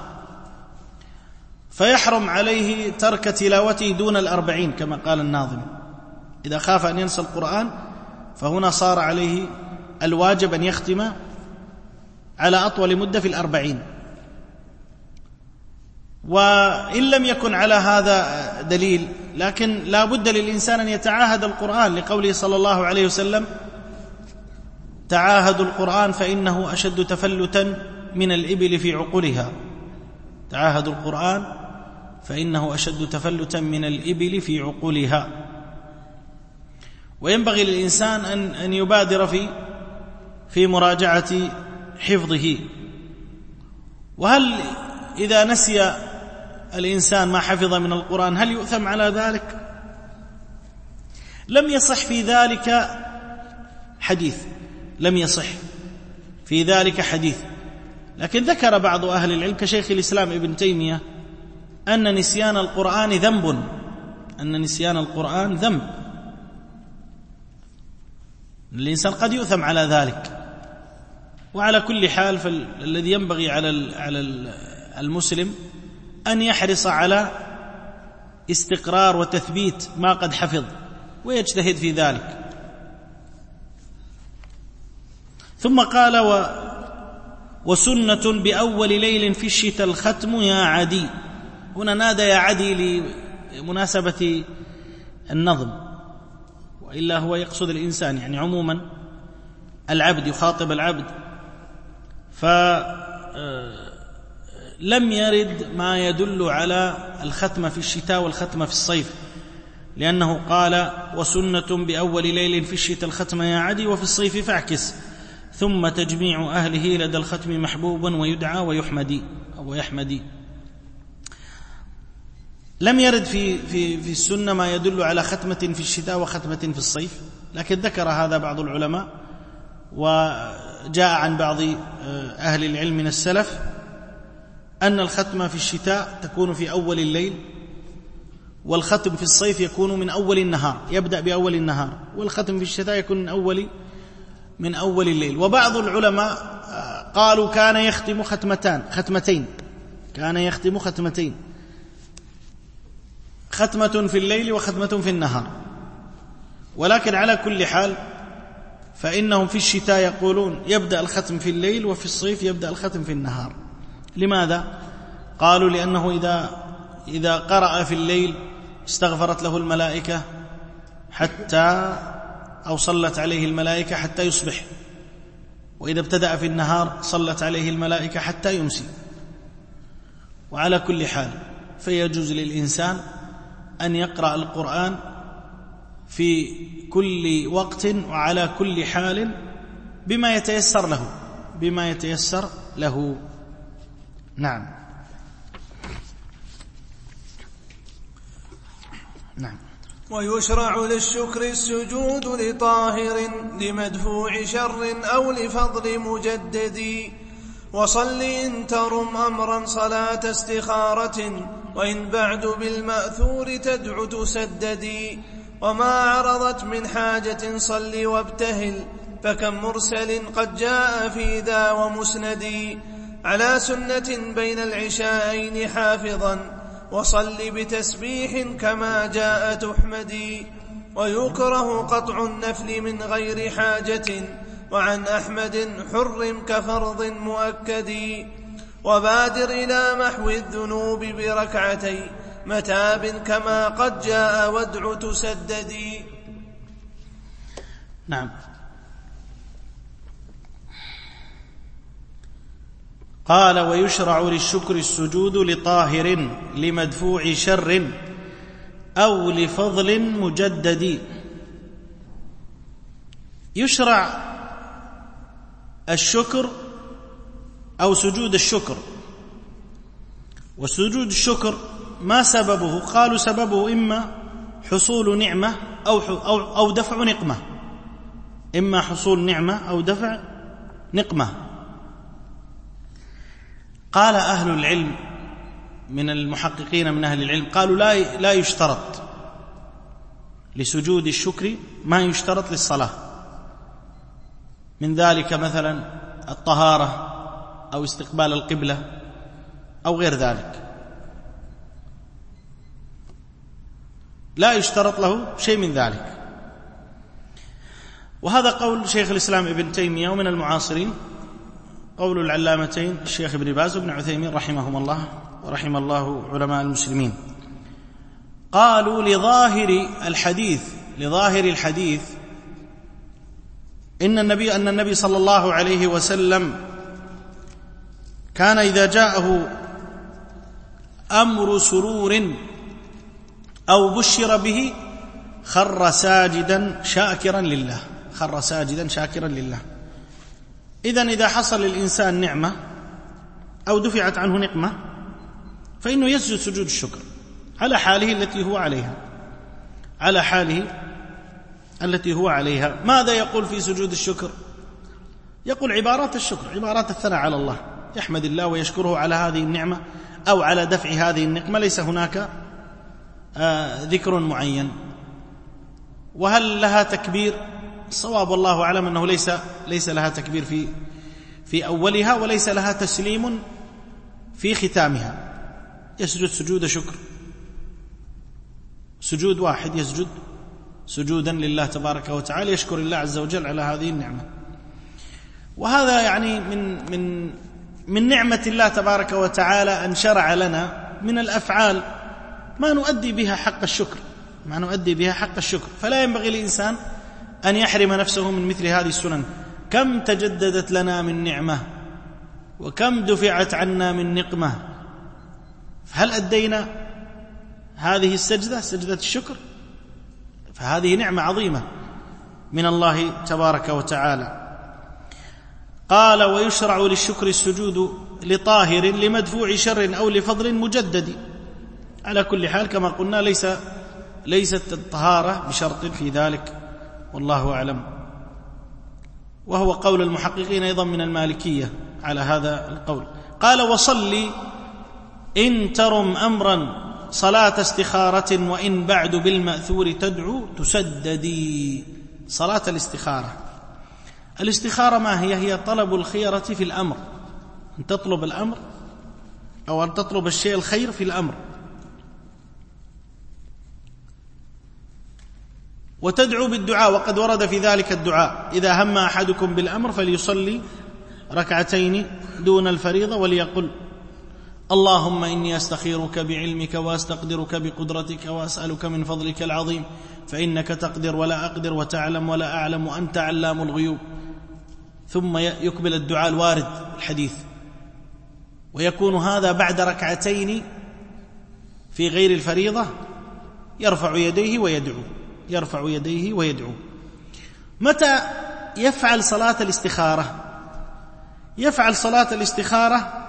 فيحرم عليه ترك تلاوته دون الأربعين كما قال الناظم. إذا خاف أن ينسى القرآن فهنا صار عليه الواجب أن يختم على أطول مدة في الأربعين. وإن لم يكن على هذا دليل، لكن لا بد للإنسان أن يتعاهد القرآن، لقوله صلى الله عليه وسلم: تعاهدوا القرآن فإنه أشد تفلتا من الإبل في عقولها. تعاهدوا القرآن فإنه أشد تفلتا من الإبل في عقولها. وينبغي للإنسان أن أن يبادر في في مراجعة حفظه. وهل إذا نسي الإنسان ما حفظ من القرآن هل يؤثم على ذلك؟ لم يصح في ذلك حديث، لم يصح في ذلك حديث، لكن ذكر بعض أهل العلم كشيخ الإسلام ابن تيمية أن نسيان القرآن ذنب، أن نسيان القرآن ذنب، الإنسان قد يؤثم على ذلك. وعلى كل حال فالذي ينبغي على على المسلم أن يحرص على استقرار وتثبيت ما قد حفظ ويجتهد في ذلك. ثم قال: و وسنة بأول ليل في الشتاء الختم يا عدي. هنا نادى يا عدي لمناسبة النظم، وإلا هو يقصد الإنسان، يعني عموما العبد، يخاطب العبد. فلم يرد ما يدل على الختم في الشتاء والختم في الصيف، لأنه قال: وسنة بأول ليل في الشتاء الختم يا عدي، وفي الصيف فاعكس، ثم تجميع أهله لدى الختم محبوبا ويدعى ويحمدي أو يحمدي. لم يرد في في في السنة ما يدل على ختمة في الشتاء وختمة في الصيف، لكن ذكر هذا بعض العلماء، وجاء عن بعض أهل العلم من السلف أن الختمة في الشتاء تكون في أول الليل، والختم في الصيف يكون من أول النهار، يبدأ بأول النهار، والختم في الشتاء يكون من أول من أول الليل. وبعض العلماء قالوا كان يختم ختمتان ختمتين كان يختم ختمتين ختمة في الليل وختمة في النهار. ولكن على كل حال فإنهم في الشتاء يقولون يبدأ الختم في الليل، وفي الصيف يبدأ الختم في النهار. لماذا؟ قالوا لأنه إذا إذا قرأ في الليل استغفرت له الملائكة حتى أو صلت عليه الملائكة حتى يصبح، وإذا ابتدأ في النهار صلت عليه الملائكة حتى يمسي. وعلى كل حال فيجوز للإنسان أن يقرأ القرآن في كل وقت وعلى كل حال بما يتيسر له بما يتيسر له نعم نعم ويشرع للشكر السجود لطاهر لمدفوع شر أو لفضل مجدد. وصل إن ترم أمرا صلاة استخارة، وإن بعد بالمأثور تدع تسددي. وما عرضت من حاجة صل وابتهل، فكم مرسل قد جاء في ذا ومسند. على سنة بين العشاءين حافظا، وصل بتسبيح كما جاء تحمدي. ويكره قطع النفل من غير حاجة، وعن أحمد حرم كفرض مؤكد. وبادر إلى محو الذنوب بركعتي متاب، كما قد جاء وادع تسددي. نعم. قال: ويشرع للشكر السجود لطاهر لمدفوع شر أو لفضل مجدد. يشرع الشكر أو سجود الشكر. وسجود الشكر ما سببه؟ قالوا سببه إما حصول نعمة أو أو أو دفع نقمة، إما حصول نعمة أو دفع نقمة. قال أهل العلم من المحققين من أهل العلم قالوا لا لا يشترط لسجود الشكر ما يشترط للصلاة، من ذلك مثلا الطهارة أو استقبال القبلة أو غير ذلك، لا يشترط له شيء من ذلك. وهذا قول شيخ الإسلام ابن تيمية ومن المعاصرين قول العلامتين الشيخ ابن باز وابن عثيمين رحمهم الله ورحم الله علماء المسلمين. قالوا لظاهر الحديث لظاهر الحديث إن النبي أن النبي صلى الله عليه وسلم كان إذا جاءه أمر سرور أو بشر به خر ساجدا شاكرا لله خر ساجدا شاكرا لله. إذن إذا حصل للإنسان نعمة أو دفعت عنه نقمة فإنه يسجد سجود الشكر على حاله التي هو عليها على حاله التي هو عليها. ماذا يقول في سجود الشكر؟ يقول عبارات الشكر، عبارات الثناء على الله، يحمد الله ويشكره على هذه النعمة أو على دفع هذه النقمة، ليس هناك آه ذكر معين. وهل لها تكبير؟ الصواب والله أعلم أنه ليس ليس لها تكبير في في أولها، وليس لها تسليم في ختامها. يسجد سجود شكر، سجود واحد، يسجد سجودا لله تبارك وتعالى، يشكر الله عز وجل على هذه النعمة. وهذا يعني من من من نعمة الله تبارك وتعالى أن شرع لنا من الأفعال ما نؤدي بها حق الشكر ما نؤدي بها حق الشكر فلا ينبغي للإنسان أن يحرم نفسه من مثل هذه السنن. كم تجددت لنا من نعمة وكم دفعت عنا من نقمة، هل أدينا هذه السجدة سجدة الشكر؟ فهذه نعمة عظيمة من الله تبارك وتعالى. قال ويشرع للشكر السجود لطاهر لمدفوع شر أو لفضل مجدد. على كل حال كما قلنا ليس ليست الطهارة بشرط في ذلك والله أعلم، وهو قول المحققين أيضا من المالكية على هذا القول. قال وصلي إن ترم أمرا صلاة استخارة وإن بعد بالمأثور تدعو تسددي. صلاة الاستخارة، الاستخارة ما هي؟ هي طلب الخيرة في الأمر، أن تطلب الأمر أو أن تطلب الشيء الخير في الأمر. وتدعو بالدعاء، وقد ورد في ذلك الدعاء: إذا هم أحدكم بالأمر فليصلي ركعتين دون الفريضة وليقل: اللهم إني أستخيرك بعلمك وأستقدرك بقدرتك وأسألك من فضلك العظيم فإنك تقدر ولا أقدر وتعلم ولا أعلم وأنت علام الغيوب. ثم يقبل الدعاء الوارد الحديث، ويكون هذا بعد ركعتين في غير الفريضة، يرفع يديه ويدعو يرفع يديه ويدعو. متى يفعل صلاة الاستخارة؟ يفعل صلاة الاستخارة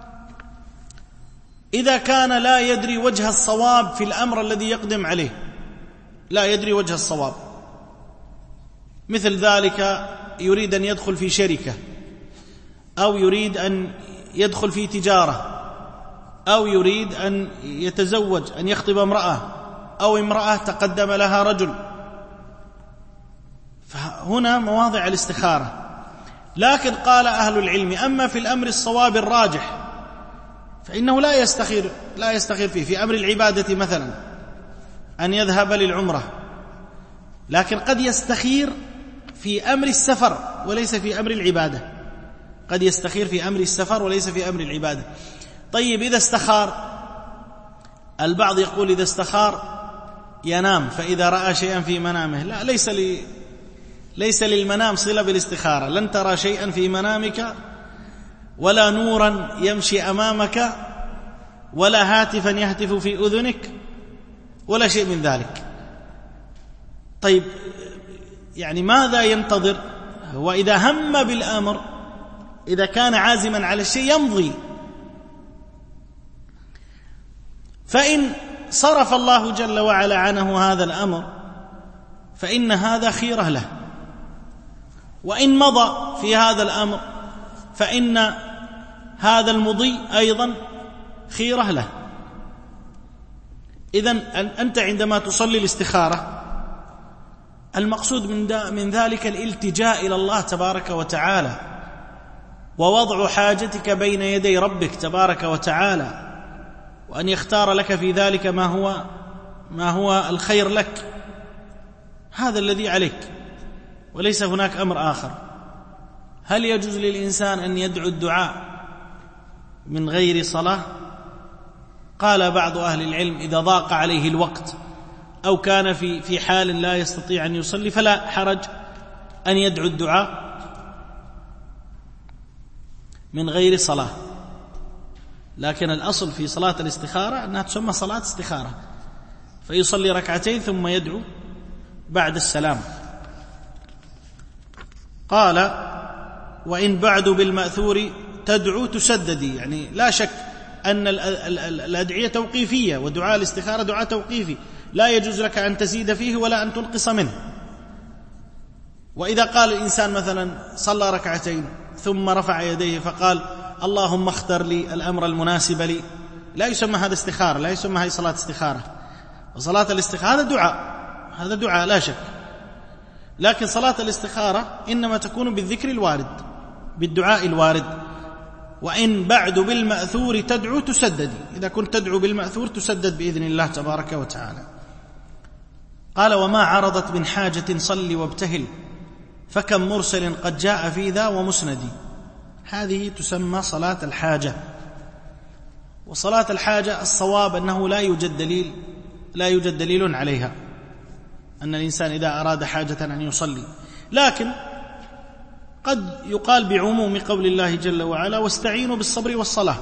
إذا كان لا يدري وجه الصواب في الأمر الذي يقدم عليه، لا يدري وجه الصواب. مثل ذلك يريد أن يدخل في شركة، أو يريد أن يدخل في تجارة، أو يريد أن يتزوج، أن يخطب امرأة، أو امرأة تقدم لها رجل، فهنا مواضع الاستخارة. لكن قال أهل العلم: أما في الأمر الصواب الراجح فإنه لا يستخير لا يستخير فيه. في أمر العبادة مثلا أن يذهب للعمرة، لكن قد يستخير في أمر السفر وليس في أمر العبادة، قد يستخير في أمر السفر وليس في أمر العبادة. طيب إذا استخار، البعض يقول إذا استخار ينام فإذا رأى شيئا في منامه. لا، ليس لي ليس للمنام صلة بالاستخارة. لن ترى شيئا في منامك، ولا نورا يمشي أمامك، ولا هاتفا يهتف في أذنك، ولا شيء من ذلك. طيب يعني ماذا ينتظر؟ هو إذا هم بالأمر، إذا كان عازما على الشيء يمضي، فإن صرف الله جل وعلا عنه هذا الأمر فإن هذا خيرة له، وإن مضى في هذا الأمر فإن هذا المضي أيضا خيرة له. إذن أنت عندما تصلي الاستخارة المقصود من, من ذلك الالتجاء إلى الله تبارك وتعالى، ووضع حاجتك بين يدي ربك تبارك وتعالى، وأن يختار لك في ذلك ما هو ما هو الخير لك. هذا الذي عليك، وليس هناك أمر آخر. هل يجوز للإنسان أن يدعو الدعاء من غير صلاة؟ قال بعض أهل العلم إذا ضاق عليه الوقت أو كان في في حال لا يستطيع أن يصلي فلا حرج أن يدعو الدعاء من غير صلاة، لكن الأصل في صلاة الاستخارة أنها تسمى صلاة استخارة، فيصلي ركعتين ثم يدعو بعد السلام. قال وإن بعد بالمأثور تدعو تسددي، يعني لا شك أن الأدعية توقيفية، ودعاء الاستخارة دعاء توقيفي لا يجوز لك أن تزيد فيه ولا أن تنقص منه. وإذا قال الإنسان مثلا صلى ركعتين ثم رفع يديه فقال اللهم اختر لي الأمر المناسب لي، لا يسمى هذا استخارة، لا يسمى هذه صلاة استخارة. وصلاة الاستخارة هذا دعاء، هذا دعاء لا شك، لكن صلاة الاستخارة إنما تكون بالذكر الوارد، بالدعاء الوارد. وإن بعد بالمأثور تدعو تسددي، إذا كنت تدعو بالمأثور تسدد بإذن الله تبارك وتعالى. قال وما عرضت من حاجة صل وابتهل فكم مرسل قد جاء في ذا ومسندي، هذه تسمى صلاة الحاجة. وصلاة الحاجة الصواب أنه لا يوجد دليل لا يوجد دليل عليها، أن الإنسان إذا أراد حاجة أن يصلي، لكن قد يقال بعموم قول الله جل وعلا واستعينوا بالصبر والصلاة.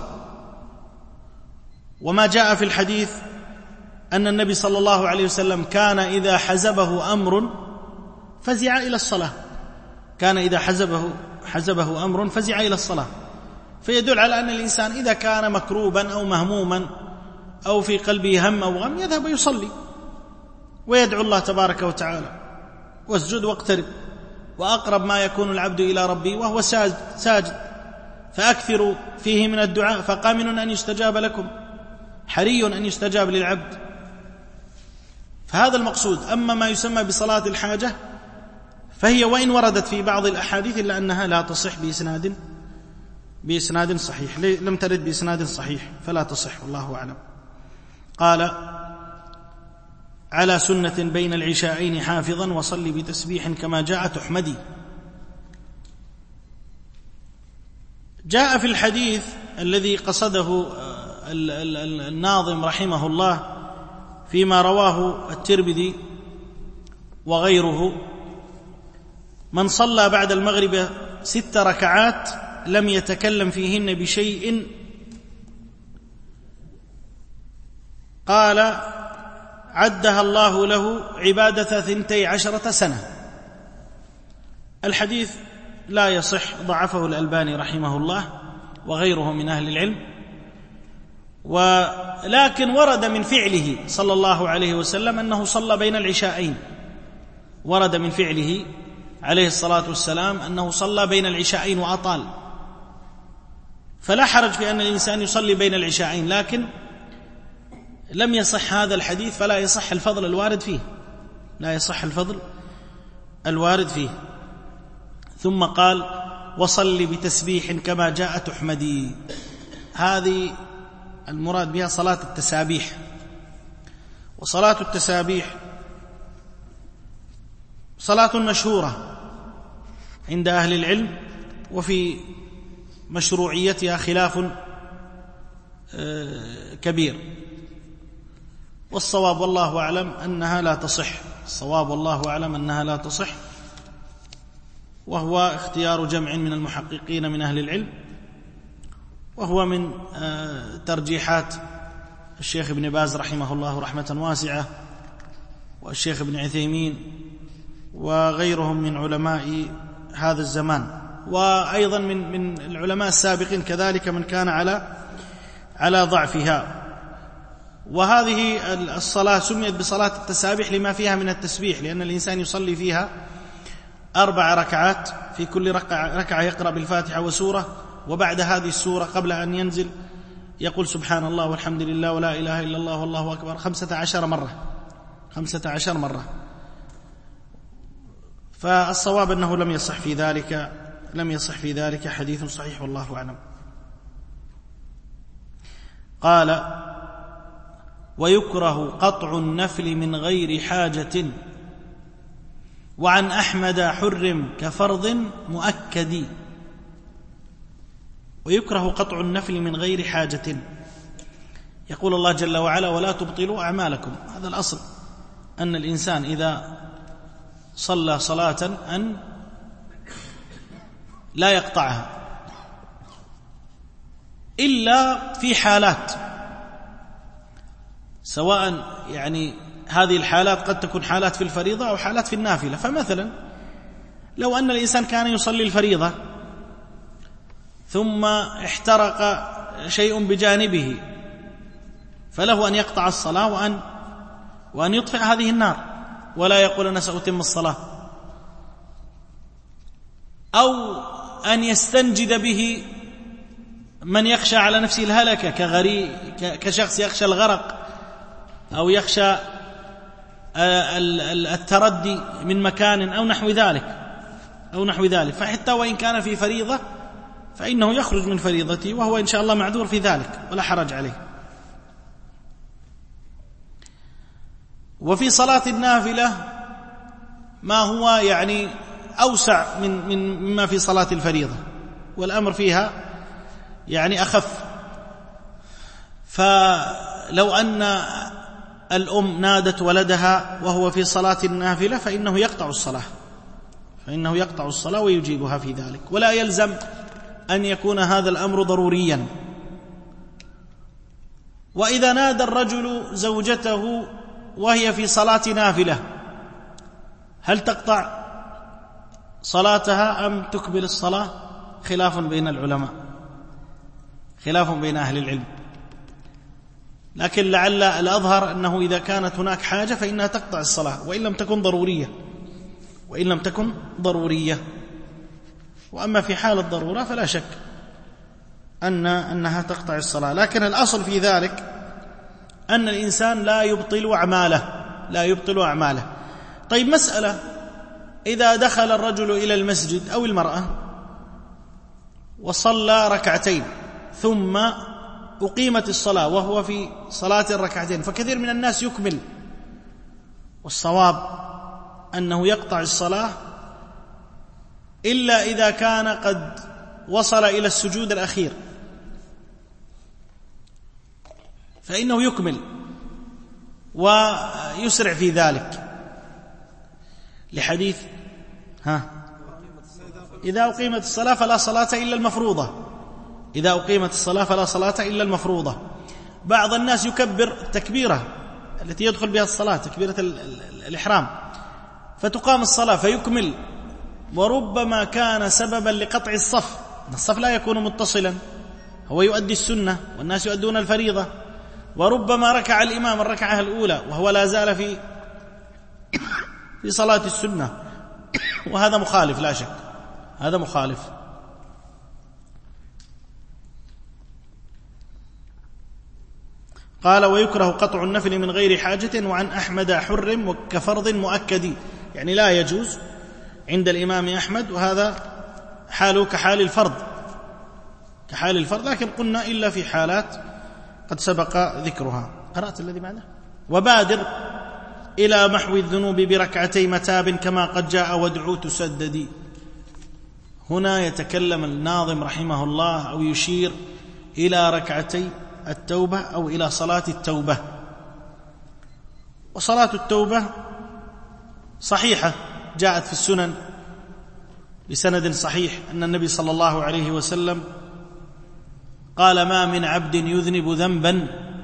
وما جاء في الحديث أن النبي صلى الله عليه وسلم كان إذا حزبه أمر فزع إلى الصلاة، كان إذا حزبه حزبه أمر فزع إلى الصلاة، فيدل على أن الإنسان إذا كان مكروبا أو مهموما أو في قلبه هم أو غم يذهب يصلي ويدعو الله تبارك وتعالى. واسجد واقترب، وأقرب ما يكون العبد إلى ربه وهو ساجد، فأكثروا فيه من الدعاء فقامن أن يستجاب لكم، حري أن يستجاب للعبد. فهذا المقصود. أما ما يسمى بصلاة الحاجة فهي وإن وردت في بعض الأحاديث إلا أنها لا تصح بإسناد بإسناد صحيح، لم ترد بإسناد صحيح فلا تصح والله أعلم. قال على سنة بين العشاءين حافظا وصل بتسبيح كما جاء تحمدي. جاء في الحديث الذي قصده الناظم رحمه الله فيما رواه الترمذي وغيره: من صلى بعد المغرب ست ركعات لم يتكلم فيهن بشيء قال عدها الله له عبادة ثنتي عشرة سنة. الحديث لا يصح، ضعفه الألباني رحمه الله وغيره من أهل العلم، ولكن ورد من فعله صلى الله عليه وسلم أنه صلى بين العشاءين، ورد من فعله عليه الصلاة والسلام أنه صلى بين العشاءين وأطال، فلا حرج في أن الإنسان يصلي بين العشاءين، لكن لم يصح هذا الحديث فلا يصح الفضل الوارد فيه، لا يصح الفضل الوارد فيه. ثم قال وصل بتسبيح كما جاء تحمدي، هذه المراد بها صلاة التسابيح. وصلاة التسابيح صلاة مشهورة عند أهل العلم، وفي مشروعيتها خلاف كبير، والصواب والله أعلم أنها لا تصح، الصواب والله أعلم أنها لا تصح، وهو اختيار جمع من المحققين من أهل العلم، وهو من ترجيحات الشيخ ابن باز رحمه الله رحمة واسعة، والشيخ ابن عثيمين وغيرهم من علماء هذا الزمان، وأيضا من من العلماء السابقين كذلك من كان على على ضعفها. وهذه الصلاة سميت بصلاة التسابيح لما فيها من التسبيح، لأن الإنسان يصلي فيها أربع ركعات، في كل ركعة, ركعة يقرأ بالفاتحة وسورة، وبعد هذه السورة قبل أن ينزل يقول سبحان الله والحمد لله ولا إله إلا الله والله أكبر خمسة عشر مرة خمسة عشر مرة. فالصواب أنه لم يصح في ذلك لم يصح في ذلك حديث صحيح والله أعلم. قال ويكره قطع النفل من غير حاجة، وعن أحمد حرم كفرض مؤكد. ويكره قطع النفل من غير حاجة. يقول الله جل وعلا: ولا تبطلوا أعمالكم. هذا الأصل، أن الإنسان إذا صلى صلاة أن لا يقطعها إلا في حالات، سواء يعني هذه الحالات قد تكون حالات في الفريضة أو حالات في النافلة. فمثلا لو أن الإنسان كان يصلي الفريضة ثم احترق شيء بجانبه، فله أن يقطع الصلاة وأن وأن يطفئ هذه النار ولا يقول أنا سأتم الصلاة، أو أن يستنجد به من يخشى على نفسه الهلكة كغري كشخص يخشى الغرق أو يخشى التردي من مكان أو نحو ذلك أو نحو ذلك فحتى وإن كان في فريضة فإنه يخرج من فريضته، وهو إن شاء الله معذور في ذلك ولا حرج عليه. وفي صلاة النافلة ما هو يعني أوسع من من مما في صلاة الفريضة، والأمر فيها يعني أخف. فلو أن الأم نادت ولدها وهو في صلاة النافلة فإنه يقطع الصلاة فإنه يقطع الصلاة ويجيبها في ذلك، ولا يلزم أن يكون هذا الأمر ضروريا. وإذا نادى الرجل زوجته وهي في صلاة نافلة هل تقطع صلاتها أم تكمل الصلاة؟ خلاف بين العلماء، خلاف بين أهل العلم، لكن لعل الأظهر أنه إذا كانت هناك حاجة فإنها تقطع الصلاة وإن لم تكن ضرورية وإن لم تكن ضرورية. وأما في حال الضرورة فلا شك أن أنها تقطع الصلاة، لكن الأصل في ذلك أن الإنسان لا يبطل أعماله لا يبطل أعماله. طيب مسألة: إذا دخل الرجل إلى المسجد أو المرأة وصلى ركعتين ثم أقيمت الصلاة وهو في صلاة الركعتين، فكثير من الناس يكمل، والصواب أنه يقطع الصلاة إلا إذا كان قد وصل إلى السجود الأخير فإنه يكمل ويسرع في ذلك، لحديث ها إذا أقيمت الصلاة فلا صلاة إلا المفروضة إذا أقيمت الصلاة فلا صلاة إلا المفروضة. بعض الناس يكبر التكبيرة التي يدخل بها الصلاة، تكبيرة الإحرام، فتقام الصلاة فيكمل، وربما كان سببا لقطع الصف. الصف لا يكون متصلا، هو يؤدي السنة والناس يؤدون الفريضة، وربما ركع الإمام الركعة الأولى وهو لا زال في في صلاة السنة، وهذا مخالف لا شك، هذا مخالف. قال: ويكره قطع النفل من غير حاجة. وعن أحمد حر كفرض مؤكد، يعني لا يجوز عند الإمام أحمد، وهذا حاله كحال الفرض كحال الفرض لكن قلنا إلا في حالات قد سبق ذكرها. قرأت الذي بعده: وبادر إلى محو الذنوب بركعتي متاب كما قد جاء وادعو تسددي. هنا يتكلم الناظم رحمه الله أو يشير إلى ركعتي التوبة أو إلى صلاة التوبة. وصلاة التوبة صحيحة، جاءت في السنن بسند صحيح أن النبي صلى الله عليه وسلم قال: ما من عبد يذنب ذنبا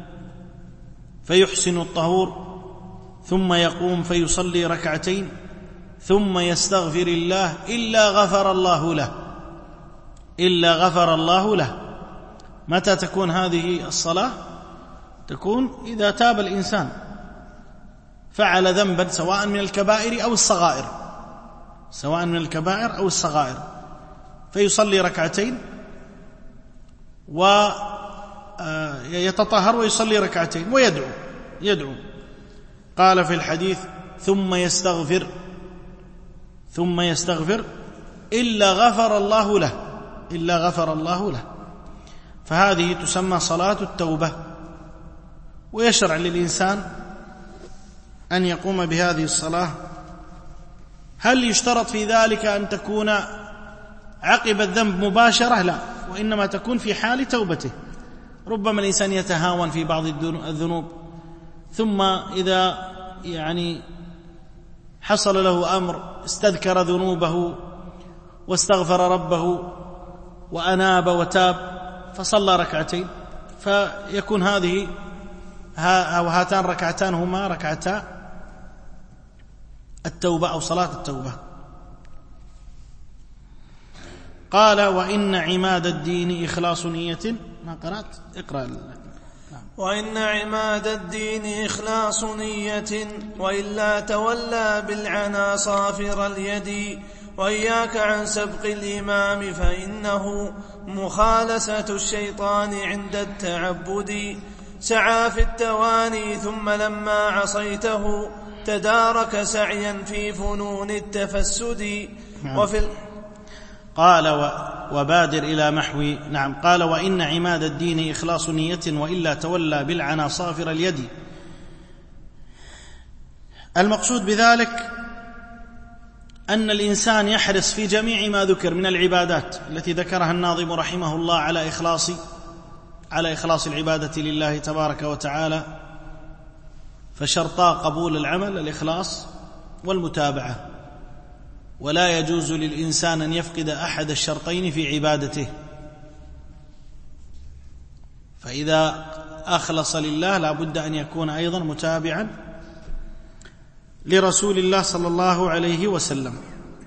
فيحسن الطهور ثم يقوم فيصلي ركعتين ثم يستغفر الله إلا غفر الله له إلا غفر الله له. متى تكون هذه الصلاة؟ تكون إذا تاب الإنسان، فعل ذنبا سواء من الكبائر أو الصغائر سواء من الكبائر أو الصغائر فيصلي ركعتين ويتطهر ويصلي ركعتين ويدعو يدعو قال في الحديث: ثم يستغفر ثم يستغفر إلا غفر الله له إلا غفر الله له. فهذه تسمى صلاة التوبة، ويشرع للإنسان أن يقوم بهذه الصلاة. هل يشترط في ذلك أن تكون عقب الذنب مباشرة؟ لا، وإنما تكون في حال توبته. ربما الإنسان يتهاون في بعض الذنوب، ثم إذا يعني حصل له أمر استذكر ذنوبه واستغفر ربه وأناب وتاب فصلى ركعتين، فيكون هذه أو هاتان ركعتان هما ركعتا التوبة أو صلاة التوبة. قال وإن عماد الدين إخلاص نية. ما قرأت؟ اقرأ. وإن عماد الدين إخلاص نية، وإلا تولى بالعنا صافر اليد. وإياك عن سبق الإمام فإنه مخالسة الشيطان عند التعبد. سعى في التواني ثم لما عصيته تدارك سعيا في فنون التفسد. وفي ال... قال وبادر إلى محو. نعم. قال وإن عماد الدين إخلاص نية، وإلا تولى بالعنا صافر اليد. المقصود بذلك أن الإنسان يحرص في جميع ما ذكر من العبادات التي ذكرها الناظم رحمه الله على إخلاص على إخلاص العبادة لله تبارك وتعالى. فشرطا قبول العمل الإخلاص والمتابعة، ولا يجوز للإنسان أن يفقد أحد الشرطين في عبادته. فإذا أخلص لله لا بد أن يكون أيضا متابعا لرسول الله صلى الله عليه وسلم.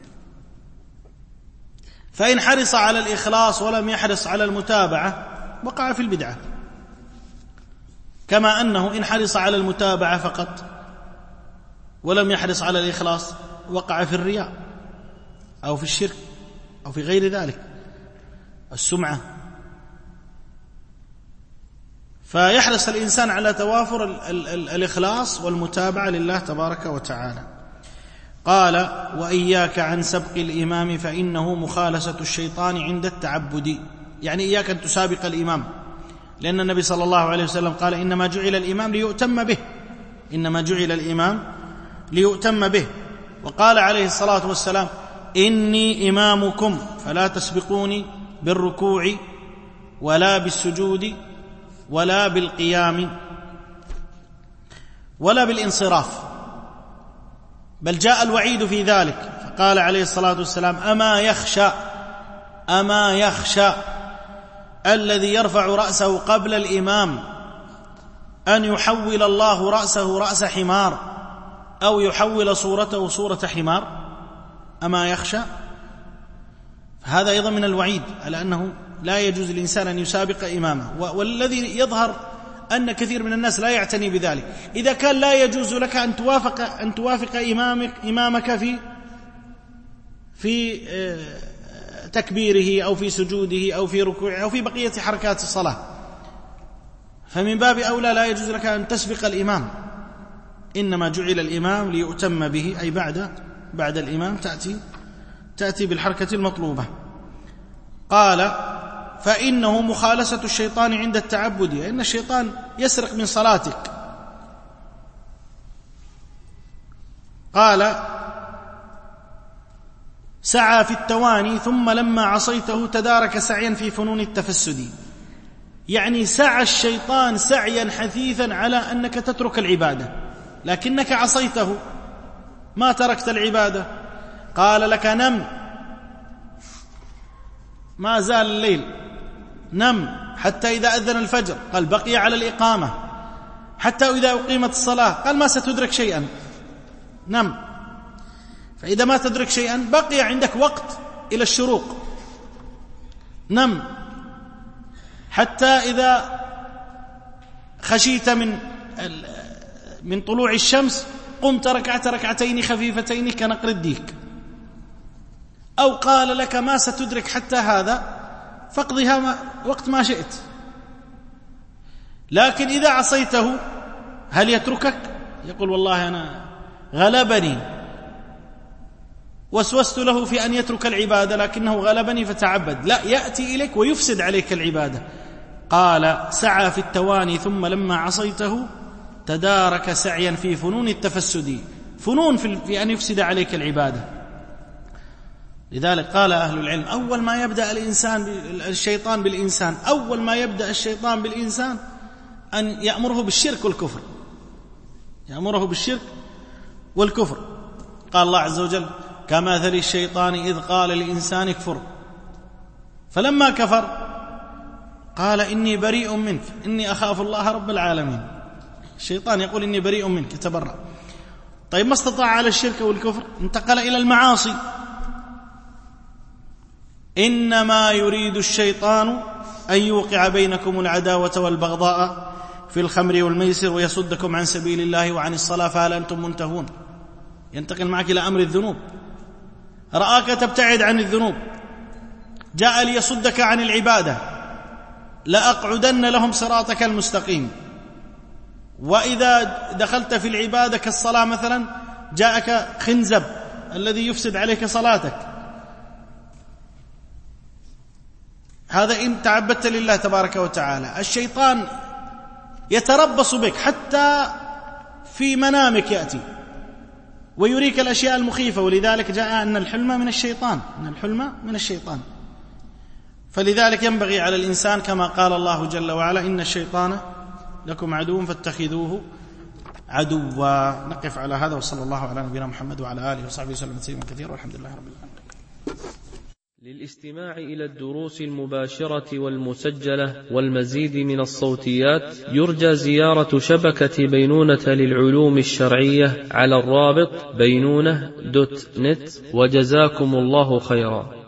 فإن حرص على الإخلاص ولم يحرص على المتابعة وقع في البدعة، كما أنه إن حرص على المتابعة فقط ولم يحرص على الإخلاص وقع في الرياء أو في الشرك أو في غير ذلك، السمعة. فيحرص الإنسان على توافر ال ال ال الإخلاص والمتابعة لله تبارك وتعالى. قال وإياك عن سبق الإمام فإنه مخالسة الشيطان عند التعبد، يعني إياك أن تسابق الإمام، لأن النبي صلى الله عليه وسلم قال إنما جعل الإمام ليؤتم به، إنما جعل الإمام ليؤتم به. وقال عليه الصلاة والسلام إني إمامكم فلا تسبقوني بالركوع ولا بالسجود ولا بالقيام ولا بالانصراف، بل جاء الوعيد في ذلك. فقال عليه الصلاة والسلام أما يخشى أما يخشى الذي يرفع رأسه قبل الإمام أن يحول الله رأسه رأس حمار أو يحول صورته صورة حمار. أما يخشى، فهذا أيضا من الوعيد على أنه لا يجوز للإنسان أن يسابق إمامه. والذي يظهر أن كثير من الناس لا يعتني بذلك. إذا كان لا يجوز لك أن توافق أن توافق إمامك إمامك في في تكبيره أو في سجوده أو في ركوعه أو في بقية حركات الصلاة، فمن باب أولى لا يجوز لك أن تسبق الإمام. إنما جعل الإمام ليؤتم به، أي بعد بعد الإمام تأتي تأتي بالحركة المطلوبة. قال فإنه مخالسة الشيطان عند التعبد، إن الشيطان يسرق من صلاتك. قال سعى في التواني ثم لما عصيته تدارك سعيا في فنون التفسد، يعني سعى الشيطان سعيا حثيثا على أنك تترك العبادة، لكنك عصيته ما تركت العبادة. قال لك نم، ما زال الليل، نم حتى إذا أذن الفجر، قال بقي على الإقامة، حتى إذا أقيمت الصلاة قال ما ستدرك شيئا، نم. فإذا ما تدرك شيئا بقي عندك وقت إلى الشروق، نم حتى إذا خشيت من من طلوع الشمس قمت ركعت ركعتين خفيفتين كنقر الديك. أو قال لك ما ستدرك حتى هذا فاقضها ما وقت ما شئت. لكن إذا عصيته هل يتركك؟ يقول والله أنا غلبني، وسوست له في أن يترك العبادة لكنه غلبني فتعبد. لا، يأتي إليك ويفسد عليك العبادة. قال سعى في التواني ثم لما عصيته تدارك سعيا في فنون التفسد، فنون في أن يفسد عليك العبادة. لذلك قال أهل العلم أول ما يبدأ الإنسان الشيطان بالإنسان أول ما يبدأ الشيطان بالإنسان أن يأمره بالشرك والكفر، يأمره بالشرك والكفر. قال الله عز وجل كمثل الشيطان إذ قال للإنسان اكفر فلما كفر قال إني بريء منك إني أخاف الله رب العالمين. الشيطان يقول إني بريء منك، تبرأ. طيب ما استطاع على الشرك والكفر، انتقل إلى المعاصي. إنما يريد الشيطان أن يوقع بينكم العداوة والبغضاء في الخمر والميسر ويصدكم عن سبيل الله وعن الصلاة فهل أنتم منتهون. ينتقل معك إلى أمر الذنوب، رآك تبتعد عن الذنوب، جاء ليصدك عن العبادة، لأقعدن لهم صراطك المستقيم. وإذا دخلت في العبادة كالصلاة مثلا جاءك خنزب الذي يفسد عليك صلاتك، هذا إن تعبدت لله تبارك وتعالى. الشيطان يتربص بك حتى في منامك يأتي ويريك الأشياء المخيفة، ولذلك جاء أن الحلم من الشيطان، أن الحلم من الشيطان. فلذلك ينبغي على الإنسان كما قال الله جل وعلا إن الشيطان لكم عدو فاتخذوه عدوا. نقف على هذا، وصلى الله على نبينا محمد وعلى آله وصحبه وسلم تسليما كثيرا، والحمد لله رب العالمين. للاستماع إلى الدروس المباشرة والمسجلة والمزيد من الصوتيات يرجى زيارة شبكة بينونة للعلوم الشرعية على الرابط بينونة دوت نت، وجزاكم الله خيرا.